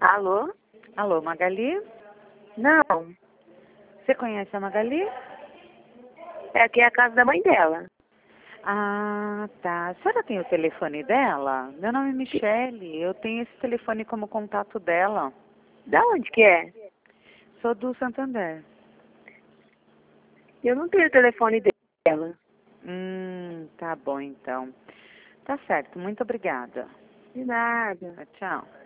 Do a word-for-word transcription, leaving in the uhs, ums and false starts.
Alô? Alô, Magali? Não, Você conhece a Magali? é aqui é a casa da mãe dela. Ah, tá. A senhora tem o telefone dela? Meu nome é Michele. Eu tenho esse telefone como contato dela. Da onde que é? Sou do Santander. Eu não tenho o telefone dela. Hum, tá bom então. Tá certo. Muito obrigada. De nada. Tchau.